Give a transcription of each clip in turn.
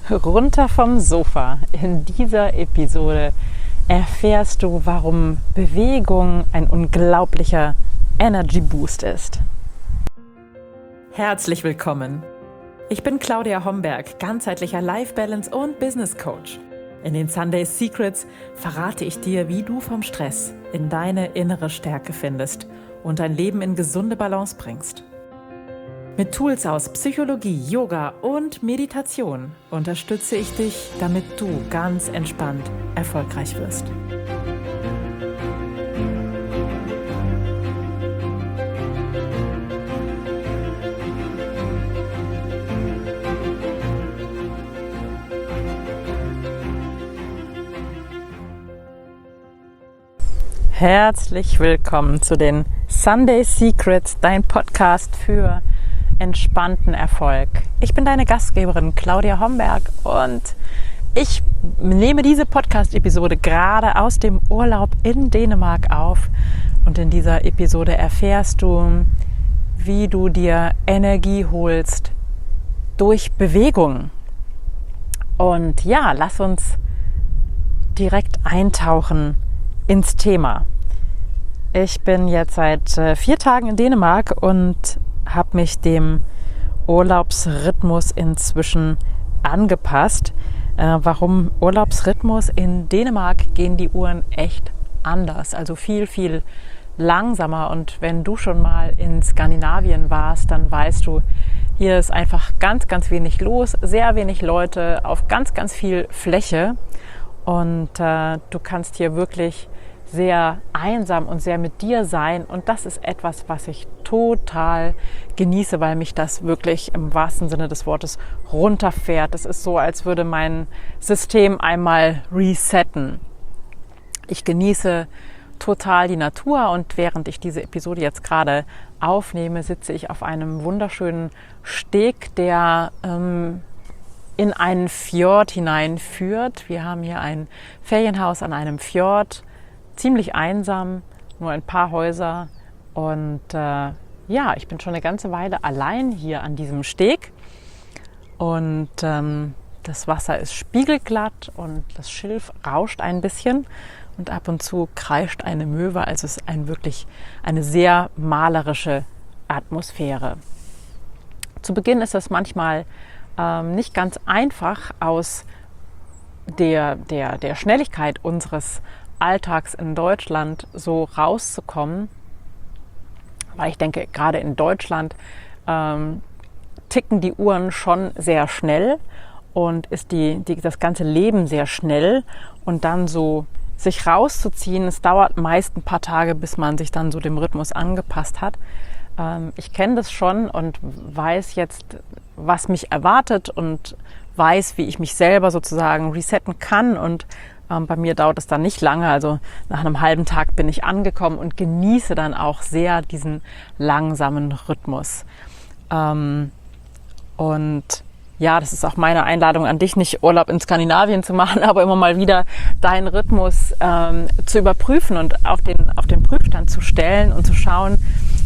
Runter vom Sofa. In dieser Episode erfährst du, warum Bewegung ein unglaublicher Energy Boost ist. Herzlich willkommen. Ich bin Claudia Homberg, ganzheitlicher Life Balance und Business Coach. In den Sunday Secrets verrate ich dir, wie du vom Stress in deine innere Stärke findest und dein Leben in gesunde Balance bringst. Mit Tools aus Psychologie, Yoga und Meditation unterstütze ich dich, damit du ganz entspannt erfolgreich wirst. Herzlich willkommen zu den Sunday Secrets, dein Podcast für entspannten Erfolg. Ich bin deine Gastgeberin Claudia Homberg und ich nehme diese Podcast-Episode gerade aus dem Urlaub in Dänemark auf. Und in dieser Episode erfährst du, wie du dir Energie holst durch Bewegung. Und ja, lass uns direkt eintauchen ins Thema. Ich bin jetzt seit 4 Tagen in Dänemark und habe mich dem Urlaubsrhythmus inzwischen angepasst. Warum Urlaubsrhythmus? In Dänemark gehen die Uhren echt anders, also viel, viel langsamer. Und wenn du schon mal in Skandinavien warst, dann weißt du, hier ist einfach ganz, ganz wenig los, sehr wenig Leute auf ganz, ganz viel Fläche. Und du kannst hier wirklich sehr einsam und sehr mit dir sein. Und das ist etwas, was ich total genieße, weil mich das wirklich im wahrsten Sinne des Wortes runterfährt. Es ist so, als würde mein System einmal resetten. Ich genieße total die Natur und während ich diese Episode jetzt gerade aufnehme, sitze ich auf einem wunderschönen Steg, der in einen Fjord hineinführt. Wir haben hier ein Ferienhaus an einem Fjord, ziemlich einsam, nur ein paar Häuser und ich bin schon eine ganze Weile allein hier an diesem Steg und das Wasser ist spiegelglatt und das Schilf rauscht ein bisschen und ab und zu kreischt eine Möwe, also es ist wirklich eine sehr malerische Atmosphäre. Zu Beginn ist es manchmal nicht ganz einfach, aus der Schnelligkeit unseres Alltags in Deutschland so rauszukommen, weil ich denke, gerade in Deutschland ticken die Uhren schon sehr schnell und ist das ganze Leben sehr schnell und dann so sich rauszuziehen, es dauert meist ein paar Tage, bis man sich dann so dem Rhythmus angepasst hat. Ich kenne das schon und weiß jetzt, was mich erwartet und weiß, wie ich mich selber sozusagen resetten kann und bei mir dauert es dann nicht lange, also nach einem halben Tag bin ich angekommen und genieße dann auch sehr diesen langsamen Rhythmus. Und ja, das ist auch meine Einladung an dich, nicht Urlaub in Skandinavien zu machen, aber immer mal wieder deinen Rhythmus zu überprüfen und auf den Prüfstand zu stellen und zu schauen,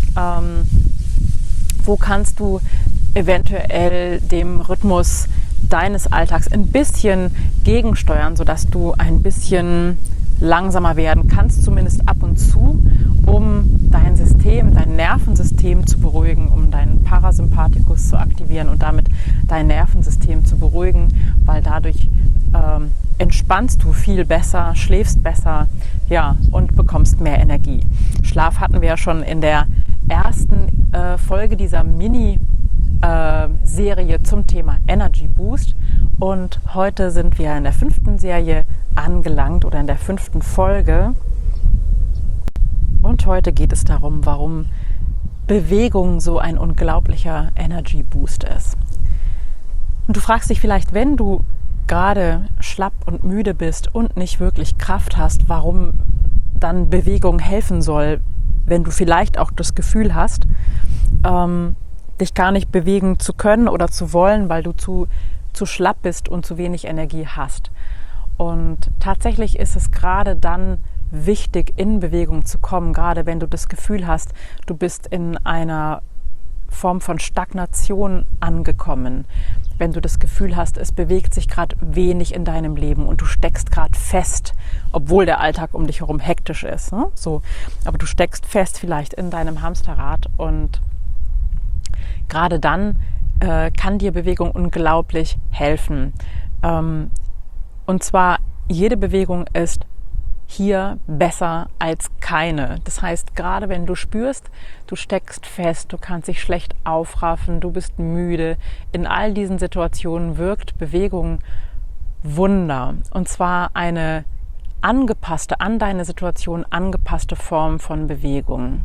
wo kannst du eventuell dem Rhythmus deines Alltags ein bisschen gegensteuern, sodass du ein bisschen langsamer werden kannst, zumindest ab und zu, um dein Nervensystem zu beruhigen, um deinen Parasympathikus zu aktivieren und damit dein Nervensystem zu beruhigen, weil dadurch entspannst du viel besser, schläfst besser, ja, und bekommst mehr Energie. Schlaf hatten wir ja schon in der ersten Folge dieser Serie zum Thema Energy Boost und heute sind wir in der 5. Serie angelangt oder in der 5. Folge und heute geht es darum, warum Bewegung so ein unglaublicher Energy Boost ist. Und du fragst dich vielleicht, wenn du gerade schlapp und müde bist und nicht wirklich Kraft hast, warum dann Bewegung helfen soll, wenn du vielleicht auch das Gefühl hast, dich gar nicht bewegen zu können oder zu wollen, weil du zu schlapp bist und zu wenig Energie hast. Und tatsächlich ist es gerade dann wichtig, in Bewegung zu kommen, gerade wenn du das Gefühl hast, du bist in einer Form von Stagnation angekommen. wenn du das Gefühl hast, es bewegt sich gerade wenig in deinem Leben und du steckst gerade fest, obwohl der Alltag um dich herum hektisch ist. Ne? So, aber du steckst fest vielleicht in deinem Hamsterrad und gerade dann kann dir Bewegung unglaublich helfen. Und zwar, jede Bewegung ist hier besser als keine. Das heißt, gerade wenn du spürst, du steckst fest, du kannst dich schlecht aufraffen, du bist müde, in all diesen Situationen wirkt Bewegung Wunder. Und zwar eine angepasste, an deine Situation angepasste Form von Bewegung.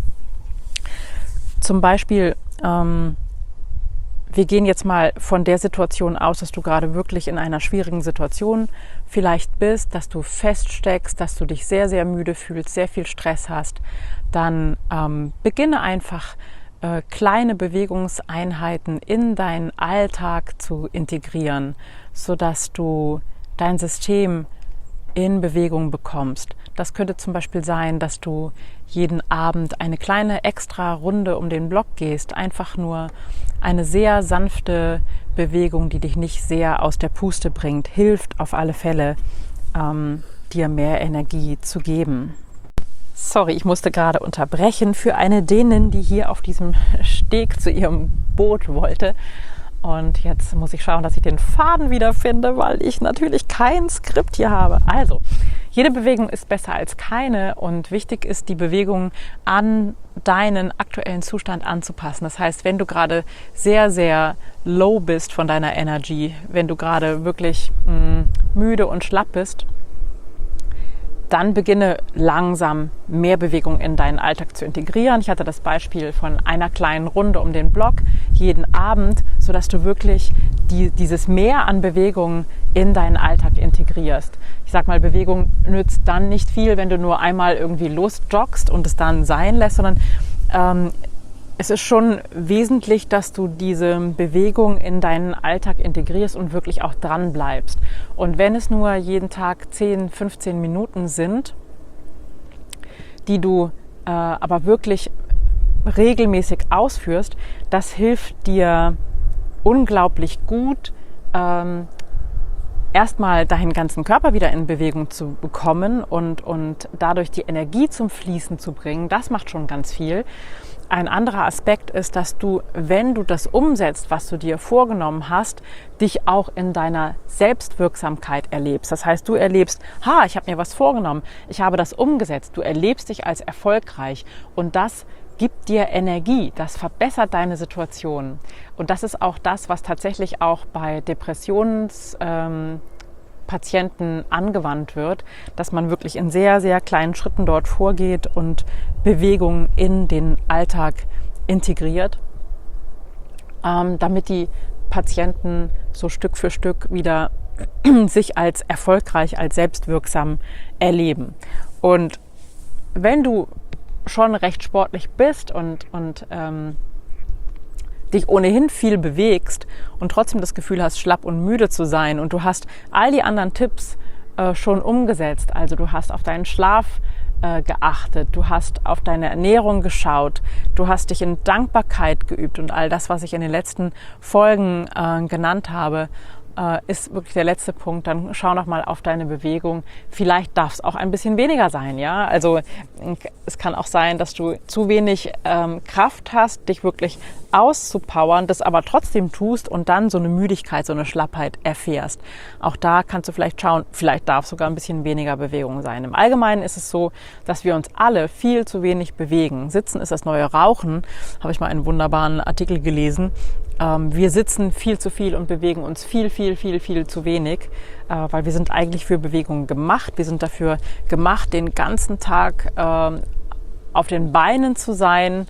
Zum Beispiel, wir gehen jetzt mal von der Situation aus, dass du gerade wirklich in einer schwierigen Situation vielleicht bist, dass du feststeckst, dass du dich sehr, sehr müde fühlst, sehr viel Stress hast. Dann beginne einfach kleine Bewegungseinheiten in deinen Alltag zu integrieren, sodass du dein System in Bewegung bekommst. Das könnte zum Beispiel sein, dass du jeden Abend eine kleine extra Runde um den Block gehst. Einfach nur eine sehr sanfte Bewegung, die dich nicht sehr aus der Puste bringt, hilft auf alle Fälle, dir mehr Energie zu geben. Sorry, ich musste gerade unterbrechen für eine Dänin, die hier auf diesem Steg zu ihrem Boot wollte. Und jetzt muss ich schauen, dass ich den Faden wiederfinde, weil ich natürlich kein Skript hier habe. Also, jede Bewegung ist besser als keine und wichtig ist, die Bewegung an deinen aktuellen Zustand anzupassen. Das heißt, wenn du gerade sehr, sehr low bist von deiner Energy, wenn du gerade wirklich müde und schlapp bist, dann beginne langsam mehr Bewegung in deinen Alltag zu integrieren. Ich hatte das Beispiel von einer kleinen Runde um den Block jeden Abend, sodass du wirklich dieses Mehr an Bewegung in deinen Alltag integrierst. Ich sag mal, Bewegung nützt dann nicht viel, wenn du nur einmal irgendwie losjoggst und es dann sein lässt, sondern es ist schon wesentlich, dass du diese Bewegung in deinen Alltag integrierst und wirklich auch dran bleibst. Und wenn es nur jeden Tag 10, 15 Minuten sind, die du aber wirklich regelmäßig ausführst, das hilft dir unglaublich gut, erstmal deinen ganzen Körper wieder in Bewegung zu bekommen und dadurch die Energie zum Fließen zu bringen. Das macht schon ganz viel. Ein anderer Aspekt ist, dass du, wenn du das umsetzt, was du dir vorgenommen hast, dich auch in deiner Selbstwirksamkeit erlebst. Das heißt, du erlebst, ich habe mir was vorgenommen, ich habe das umgesetzt. Du erlebst dich als erfolgreich und das gibt dir Energie, das verbessert deine Situation. Und das ist auch das, was tatsächlich auch bei Depressionspatienten angewandt wird, dass man wirklich in sehr, sehr kleinen Schritten dort vorgeht und Bewegung in den Alltag integriert, damit die Patienten so Stück für Stück wieder sich als erfolgreich, als selbstwirksam erleben. Und wenn du schon recht sportlich bist und dich ohnehin viel bewegst und trotzdem das Gefühl hast, schlapp und müde zu sein und du hast all die anderen Tipps schon umgesetzt, also du hast auf deinen Schlaf geachtet, du hast auf deine Ernährung geschaut, du hast dich in Dankbarkeit geübt und all das, was ich in den letzten Folgen genannt habe, ist wirklich der letzte Punkt. Dann schau noch mal auf deine Bewegung. Vielleicht darf es auch ein bisschen weniger sein, ja. Also es kann auch sein, dass du zu wenig Kraft hast, dich wirklich auszupowern, das aber trotzdem tust und dann so eine Müdigkeit, so eine Schlappheit erfährst. Auch da kannst du vielleicht schauen, vielleicht darf sogar ein bisschen weniger Bewegung sein. Im Allgemeinen ist es so, dass wir uns alle viel zu wenig bewegen. Sitzen ist das neue Rauchen, habe ich mal einen wunderbaren Artikel gelesen. Wir sitzen viel zu viel und bewegen uns viel zu wenig, weil wir sind eigentlich für Bewegung gemacht. Wir sind dafür gemacht, den ganzen Tag auf den Beinen zu sein,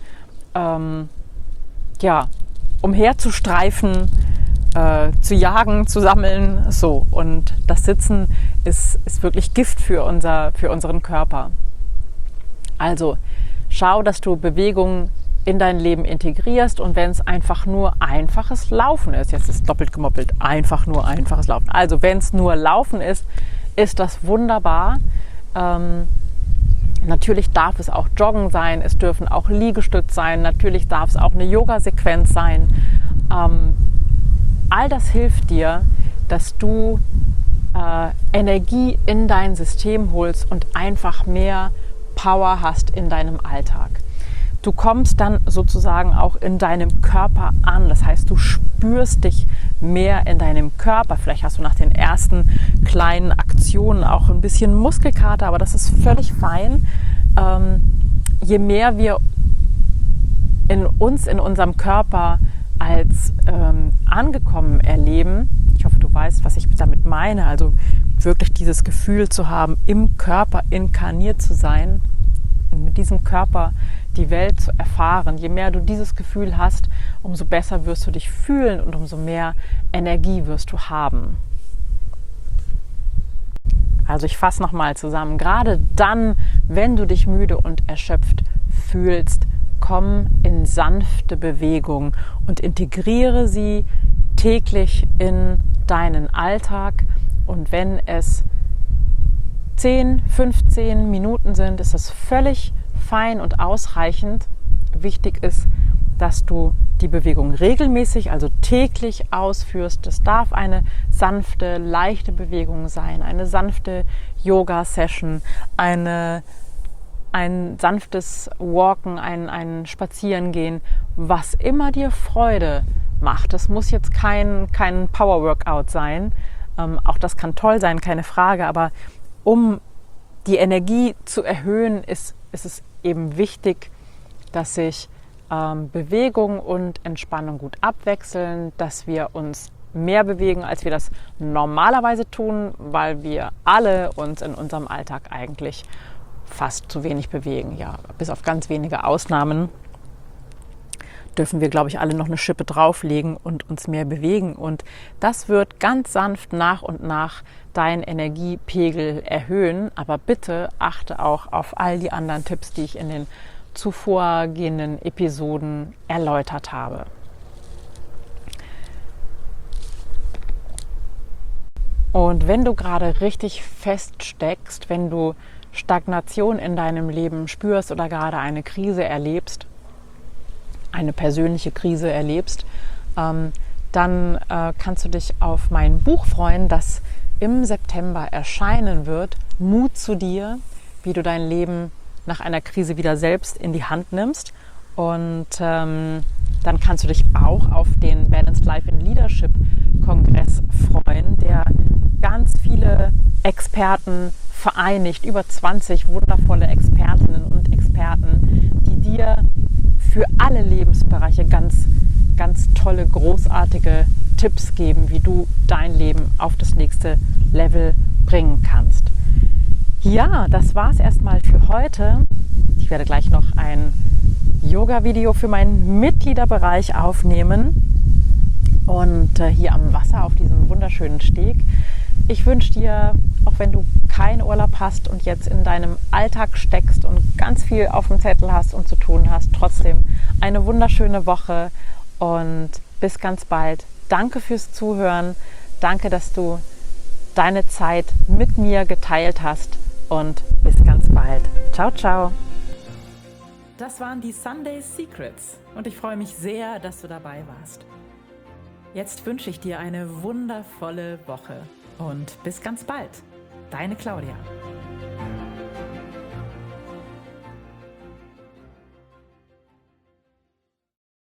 umherzustreifen, zu jagen, zu sammeln. So. Und das Sitzen ist wirklich Gift für unseren Körper. Also schau, dass du Bewegung in dein Leben integrierst und wenn es einfach nur einfaches Laufen ist, jetzt ist doppelt gemoppelt, einfach nur einfaches Laufen. Also wenn es nur Laufen ist, ist das wunderbar. Natürlich darf es auch Joggen sein, es dürfen auch Liegestütz sein, natürlich darf es auch eine Yoga-Sequenz sein. all das hilft dir, dass du Energie in dein System holst und einfach mehr Power hast in deinem Alltag. Du kommst dann sozusagen auch in deinem Körper an. Das heißt, du spürst dich mehr in deinem Körper. Vielleicht hast du nach den ersten kleinen Aktionen auch ein bisschen Muskelkater, aber das ist völlig fein. Je mehr wir in unserem Körper als angekommen erleben, ich hoffe, du weißt, was ich damit meine, also wirklich dieses Gefühl zu haben, im Körper inkarniert zu sein und mit diesem Körper die Welt zu erfahren. Je mehr du dieses Gefühl hast, umso besser wirst du dich fühlen und umso mehr Energie wirst du haben. Also ich fasse nochmal zusammen. Gerade dann, wenn du dich müde und erschöpft fühlst, komm in sanfte Bewegung und integriere sie täglich in deinen Alltag. Und wenn es 10, 15 Minuten sind, ist das völlig fein und ausreichend. Wichtig ist, dass du die Bewegung regelmäßig, also täglich ausführst. Das darf eine sanfte, leichte Bewegung sein, eine sanfte Yoga-Session, ein sanftes Walken, ein Spazierengehen, was immer dir Freude macht. Das muss jetzt kein Power-Workout sein. Auch das kann toll sein, keine Frage. Aber um die Energie zu erhöhen, ist es eben wichtig, dass sich Bewegung und Entspannung gut abwechseln, dass wir uns mehr bewegen, als wir das normalerweise tun, weil wir alle uns in unserem Alltag eigentlich fast zu wenig bewegen. Ja, bis auf ganz wenige Ausnahmen dürfen wir, glaube ich, alle noch eine Schippe drauflegen und uns mehr bewegen. Und das wird ganz sanft nach und nach deinen Energiepegel erhöhen. Aber bitte achte auch auf all die anderen Tipps, die ich in den zuvorgehenden Episoden erläutert habe. Und wenn du gerade richtig feststeckst, wenn du Stagnation in deinem Leben spürst oder gerade eine Krise erlebst, eine persönliche Krise erlebst, dann kannst du dich auf mein Buch freuen, das im September erscheinen wird. Mut zu dir, wie du dein Leben nach einer Krise wieder selbst in die Hand nimmst. Und dann kannst du dich auch auf den Balanced Life in Leadership Kongress freuen, der ganz viele Experten vereinigt, über 20 wundervolle Expertinnen und Experten, die dir für alle Lebensbereiche ganz, ganz tolle, großartige Tipps geben, wie du dein Leben auf das nächste Level bringen kannst. Ja, das war es erstmal für heute. Ich werde gleich noch ein Yoga-Video für meinen Mitgliederbereich aufnehmen und hier am Wasser auf diesem wunderschönen Steg. Ich wünsche dir, auch wenn du keinen Urlaub hast und jetzt in deinem Alltag steckst und ganz viel auf dem Zettel hast und zu tun hast, trotzdem eine wunderschöne Woche und bis ganz bald. Danke fürs Zuhören. Danke, dass du deine Zeit mit mir geteilt hast und bis ganz bald. Ciao, ciao. Das waren die Sunday Secrets und ich freue mich sehr, dass du dabei warst. Jetzt wünsche ich dir eine wundervolle Woche und bis ganz bald. Deine Claudia.